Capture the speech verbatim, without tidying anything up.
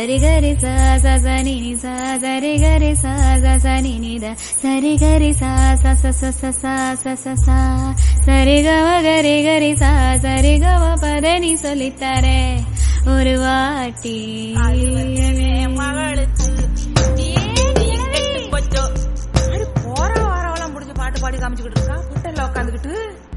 சரி கரி சா ச ச நி நி சா சரி கரி சா ச ச நி நி த சரி கரி சா ச ச ச ச சா ச ச சா சரி கம கரி கரி சா சரி கம பத நீ சொல்லித்தரே ஒரு வாட்டி மகளுக்கு போற வாரம் முடிஞ்சு பாட்டு பாடி காமிச்சுக்கிட்டு இருக்கா வீட்டுல உட்காந்துக்கிட்டு